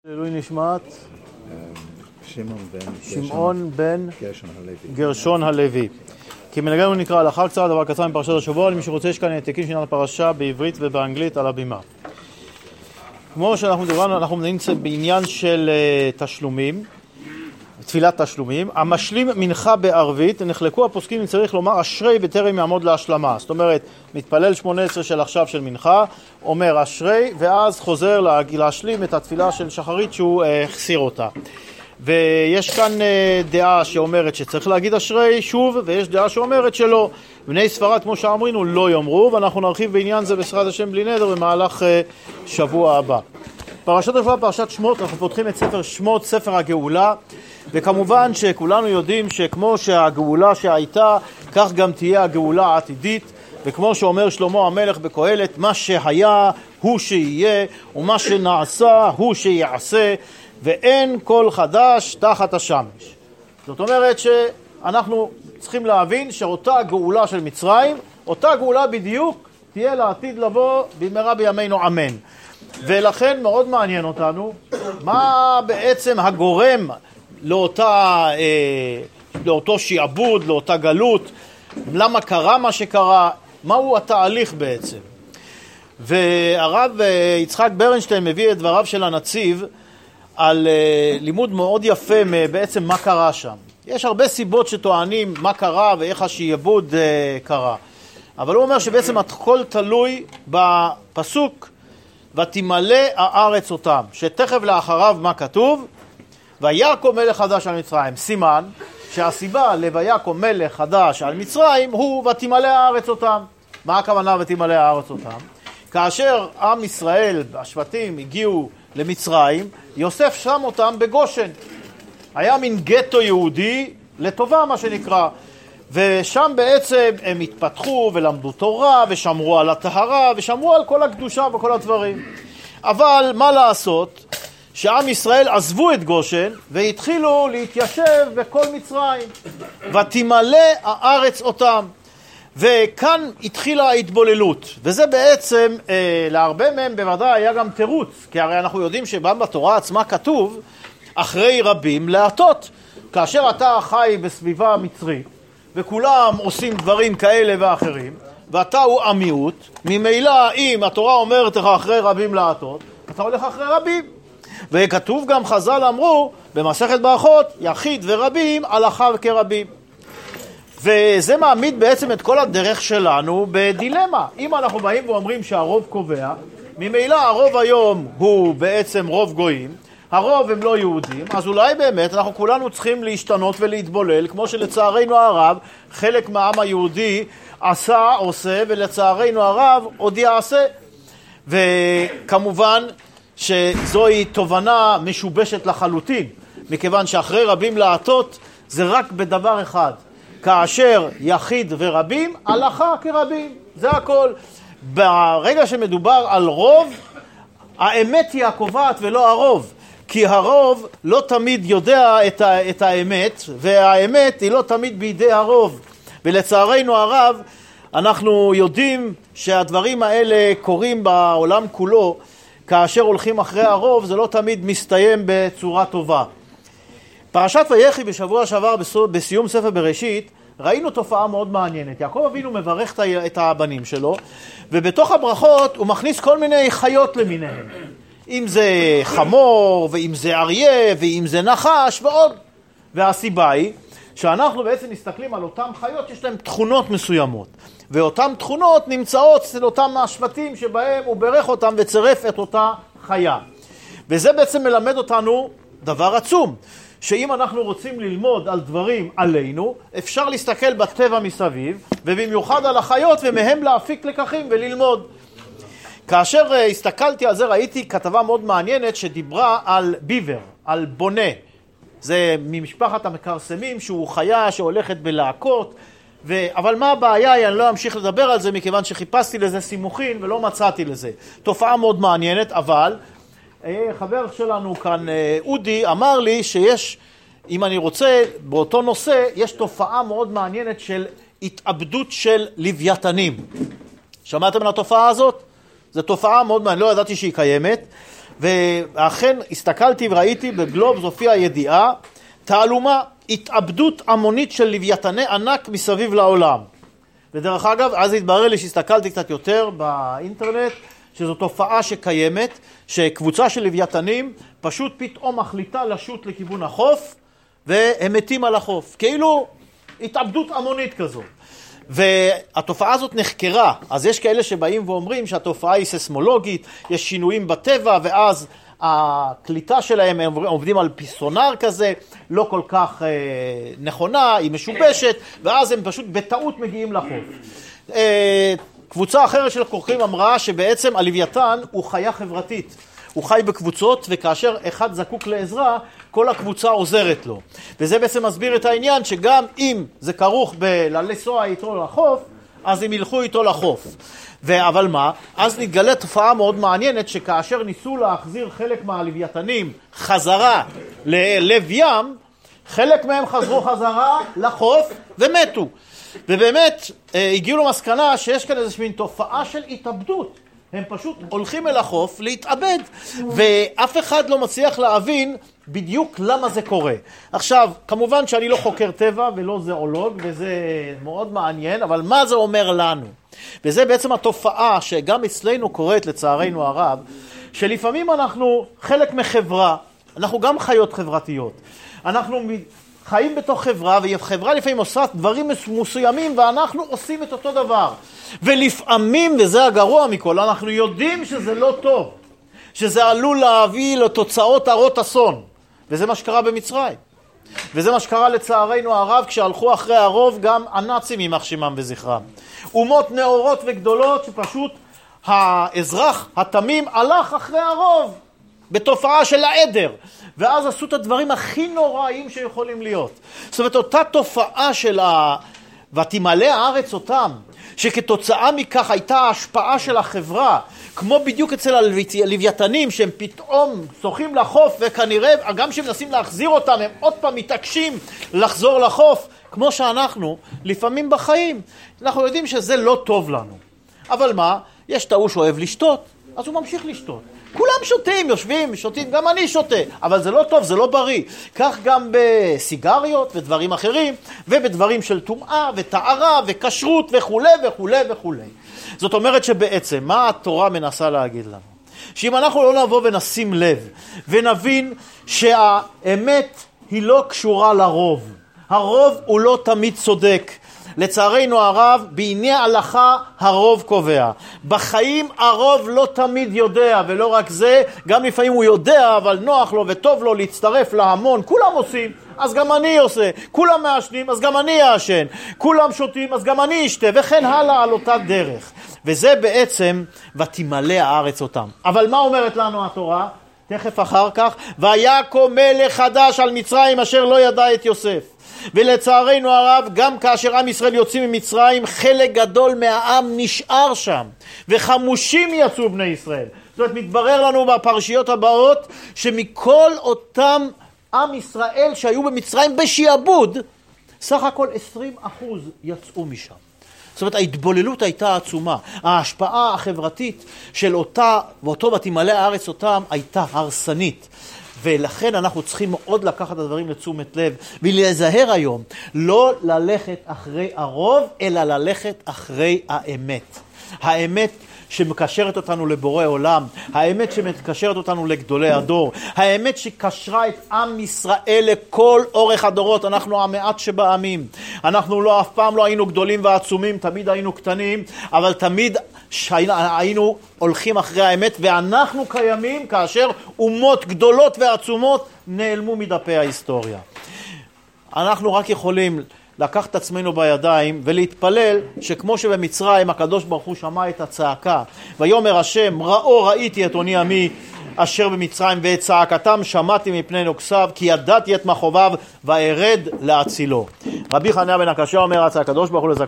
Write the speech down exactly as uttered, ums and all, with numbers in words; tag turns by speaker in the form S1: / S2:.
S1: לעילוי נשמת
S2: שמעון בן
S1: שמעון בן
S2: גרשון הלוי.
S1: גרשון הלוי. כמנהגנו נקרא הלכה קצרה, דבר קצר מפרשת השבוע, למי שרוצה יש כאן העתקים של הפרשה בעברית ובאנגלית על הבימה. כמו שאנחנו מדברים, אנחנו מדברים בעניין של uh, תשלומים, תפילת תשלומים. המשלים מנחה בערבית, נחלקו הפוסקים אם צריך לומר אשרי בטרם יעמוד להשלמה. זאת אומרת, מתפלל שמונה עשרה של עכשיו של מנחה, אומר אשרי, ואז חוזר לה, להשלים את התפילה של שחרית שהוא uh, החסיר אותה. ויש כאן uh, דעה שאומרת שצריך להגיד אשרי שוב, ויש דעה שאומרת שלא. בני ספרד, כמו שאמרינו, לא יאמרו, ואנחנו נרחיב בעניין זה בעזרת השם בלי נדר במהלך uh, שבוע הבא. פרשת השבוע, פרשת שמות, אנחנו פותחים את ספר שמות, ספר הגאולה, וכמובן שכולנו יודעים שכמו שהגאולה שהייתה, כך גם תהיה הגאולה העתידית, וכמו שאומר שלמה המלך בקהלת, מה שהיה הוא שיהיה, ומה שנעשה הוא שיעשה, ואין כל חדש תחת השמש. זאת אומרת שאנחנו צריכים להבין שאותה גאולה של מצרים, אותה גאולה בדיוק תהיה לעתיד לבוא במהרה בימינו אמן. ולכן מאוד מעניין אותנו מה בעצם הגורם לאותה, אה, לאותו שיעבוד, לאותה גלות, למה קרה מה שקרה, מהו התהליך בעצם. והרב אה, יצחק ברנשטיין מביא את דבריו של הנציב על אה, לימוד מאוד יפה בעצם מה קרה שם. יש הרבה סיבות שטוענים מה קרה ואיך השיעבוד אה, קרה. אבל הוא אומר שבעצם הכל תלוי בפסוק ותמלא הארץ אותם, שתכף לאחריו מה כתוב? ויקום מלך חדש על מצרים. סימן שהסיבה לויקום מלך חדש על מצרים הוא ותמלא הארץ אותם. מה הכוונה ותמלא הארץ אותם? כאשר עם ישראל, השבטים, הגיעו למצרים, יוסף שם אותם בגושן. היה מין גטו יהודי לטובה מה שנקרא. ושם בעצם הם התפתחו ולמדו תורה ושמרו על הטהרה ושמרו על כל הקדושה וכל הדברים. אבל מה לעשות? שעם ישראל עזבו את גושן והתחילו להתיישב בכל מצרים. ותמלא הארץ אותם. וכאן התחילה ההתבוללות. וזה בעצם, אה, להרבה מהם בוודאי היה גם תירוץ. כי הרי אנחנו יודעים שגם בתורה עצמה כתוב, אחרי רבים להטות. כאשר אתה חי בסביבה מצרית, וכולם עושים דברים כאלה ואחרים, ואתה הוא המיעוט, ממילא אם התורה אומרת לך אחרי רבים להטות, אתה הולך אחרי רבים. וכתוב גם חז"ל אמרו, במסכת ברכות, יחיד ורבים, הלכה כרבים. וזה מעמיד בעצם את כל הדרך שלנו בדילמה. אם אנחנו באים ואומרים שהרוב קובע, ממילא הרוב היום הוא בעצם רוב גויים, הרוב הם לא יהודים, אז אולי באמת אנחנו כולנו צריכים להשתנות ולהתבולל, כמו שלצערנו הרב חלק מהעם היהודי עשה, עושה, ולצערנו הרב עוד יעשה. וכמובן שזוהי תובנה משובשת לחלוטין, מכיוון שאחרי רבים להטות זה רק בדבר אחד, כאשר יחיד ורבים, הלכה כרבים, זה הכל. ברגע שמדובר על רוב, האמת היא הקובעת ולא הרוב. כי הרוב לא תמיד יודע את, ה, את האמת, והאמת היא לא תמיד בידי הרוב. ולצערנו הרב, אנחנו יודעים שהדברים האלה קורים בעולם כולו, כאשר הולכים אחרי הרוב, זה לא תמיד מסתיים בצורה טובה. פרשת ויחי בשבוע שעבר בסיום ספר בראשית, ראינו תופעה מאוד מעניינת. יעקב אבינו מברך את הבנים שלו, ובתוך הברכות הוא מכניס כל מיני חיות למיניהם. אם זה חמור, ואם זה אריה, ואם זה נחש, ועוד. והסיבה היא שאנחנו בעצם מסתכלים על אותם חיות, יש להם תכונות מסוימות. ואותן תכונות נמצאות אצל אותם השבטים שבהם הוא ברך אותם וצרף את אותה חיה. וזה בעצם מלמד אותנו דבר עצום, שאם אנחנו רוצים ללמוד על דברים עלינו, אפשר להסתכל בטבע מסביב, ובמיוחד על החיות, ומהם להפיק לקחים וללמוד. כאשר הסתכלתי על זה, ראיתי כתבה מאוד מעניינת שדיברה על ביבר, על בונה. זה ממשפחת המקרסמים, שהוא חיה שהולכת בלהקות. ו... אבל מה הבעיה? אני לא אמשיך לדבר על זה, מכיוון שחיפשתי לזה סימוכין ולא מצאתי לזה. תופעה מאוד מעניינת, אבל חבר שלנו כאן, אודי, אמר לי שיש, אם אני רוצה, באותו נושא, יש תופעה מאוד מעניינת של התאבדות של לוויתנים. שמעתם על התופעה הזאת? זו תופעה מאוד מעניינת, לא ידעתי שהיא קיימת, ואכן הסתכלתי וראיתי בגלובס הופיעה ידיעה, תעלומה, התאבדות המונית של לוויתני ענק מסביב לעולם. ודרך אגב, אז התברר לי שהסתכלתי קצת יותר באינטרנט, שזו תופעה שקיימת, שקבוצה של לוויתנים פשוט פתאום מחליטה לשוט לכיוון החוף, והם מתים על החוף. כאילו התאבדות המונית כזו. והתופעה הזאת נחקרה. אז יש כאלה שבאים ואומרים שהתופעה היא ססמולוגית, יש שינויים בטבע, ואז הקליטה שלהם, הם עובדים על פיסונר כזה, לא כל כך אה, נכונה, היא משובשת, ואז הם פשוט בטעות מגיעים לחוף. אה, קבוצה אחרת של חוקרים אמרה שבעצם הלוויתן הוא חיה חברתית. הוא חי בקבוצות, וכאשר אחד זקוק לעזרה, כל הקבוצה עוזרת לו. וזה בעצם מסביר את העניין שגם אם זה כרוך בלנסוע איתו לחוף, אז הם ילכו איתו לחוף. ו- אבל מה? אז נתגלה תופעה מאוד מעניינת, שכאשר ניסו להחזיר חלק מהלוויתנים חזרה ללב ים, חלק מהם חזרו חזרה לחוף ומתו. ובאמת הגיעו למסקנה שיש כאן איזושהי מין תופעה של התאבדות. הם פשוט הולכים אל החוף להתאבד, ואף אחד לא מצליח להבין בדיוק למה זה קורה. עכשיו, כמובן שאני לא חוקר טבע ולא זואולוג, וזה מאוד מעניין, אבל מה זה אומר לנו? וזה בעצם התופעה שגם אצלנו קורית לצערנו הרב, שלפעמים אנחנו חלק מחברה, אנחנו גם חיות חברתיות. אנחנו חיים בתוך חברה, וחברה לפעמים עושה דברים מסוימים, ואנחנו עושים את אותו דבר. ולפעמים, וזה הגרוע מכל, אנחנו יודעים שזה לא טוב, שזה עלול להביא לתוצאות הרות אסון. וזה מה שקרה במצרים. וזה מה שקרה לצערנו הרב, כשהלכו אחרי הרוב גם הנאצים יימח שמם וזכרם. אומות נאורות וגדולות שפשוט האזרח התמים הלך אחרי הרוב, בתופעה של העדר. ואז עשו את הדברים הכי נוראים שיכולים להיות. זאת אומרת, אותה תופעה של ה... ותמלא הארץ אותם, שכתוצאה מכך הייתה ההשפעה של החברה, כמו בדיוק אצל הלוויתנים, שהם פתאום שוחים לחוף, וכנראה גם שהם מנסים להחזיר אותם, הם עוד פעם מתעקשים לחזור לחוף, כמו שאנחנו לפעמים בחיים. אנחנו יודעים שזה לא טוב לנו. אבל מה? יש תאו שאוהב לשתות, אז הוא ממשיך לשתות. כולם שותים, יושבים, שותים, גם אני שותה, אבל זה לא טוב, זה לא בריא. כך גם בסיגריות ודברים אחרים, ובדברים של טומאה וטהרה וכשרות וכו' וכו' וכו'. זאת אומרת שבעצם, מה התורה מנסה להגיד לנו? שאם אנחנו לא נבוא ונשים לב, ונבין שהאמת היא לא קשורה לרוב. הרוב הוא לא תמיד צודק. לצערנו הרב, בעיני ההלכה הרוב קובע. בחיים הרוב לא תמיד יודע, ולא רק זה, גם לפעמים הוא יודע, אבל נוח לו וטוב לו להצטרף להמון. כולם עושים, אז גם אני עושה. כולם מעשנים, אז גם אני אעשן. כולם שותים, אז גם אני אשתה, וכן הלאה על אותה דרך. וזה בעצם, ותמלא הארץ אותם. אבל מה אומרת לנו התורה? תכף אחר כך, ויקום מלך חדש על מצרים אשר לא ידע את יוסף. ולצערנו הרב, גם כאשר עם ישראל יוצאים ממצרים, חלק גדול מהעם נשאר שם, וחמושים יצאו בני ישראל. זאת אומרת, מתברר לנו בפרשיות הבאות, שמכל אותם עם ישראל שהיו במצרים בשיעבוד, סך הכל עשרים אחוז יצאו משם. זאת אומרת, ההתבוללות הייתה עצומה. ההשפעה החברתית של אותה, ואותו ותמלא הארץ אותם, הייתה הרסנית. ולכן אנחנו צריכים מאוד לקחת את הדברים לתשומת לב, ולהיזהר היום, לא ללכת אחרי הרוב, אלא ללכת אחרי האמת. האמת שמקשרת אותנו לבורא עולם, האמת שמקשרת אותנו לגדולי הדור, האמת שקשרה את עם ישראל לכל אורך הדורות. אנחנו המעט שבעמים, אנחנו לא, אף פעם לא היינו גדולים ועצומים, תמיד היינו קטנים, אבל תמיד היינו הולכים אחרי האמת, ואנחנו קיימים כאשר אומות גדולות ועצומות נעלמו מדפי ההיסטוריה. אנחנו רק יכולים לקחת את עצמנו בידיים ולהתפלל שכמו שבמצרים הקדוש ברוך הוא שמע את הצעקה, ויאמר השם ראו ראיתי את עוני עמי אשר במצרים, ואת צעקתם שמעתי מפני נוקסיו, כי ידעתי את מכאוביו וארד להצילו. רבי חנניה בן עקשיא אומר, רצה הקדוש ברוך הוא לזכות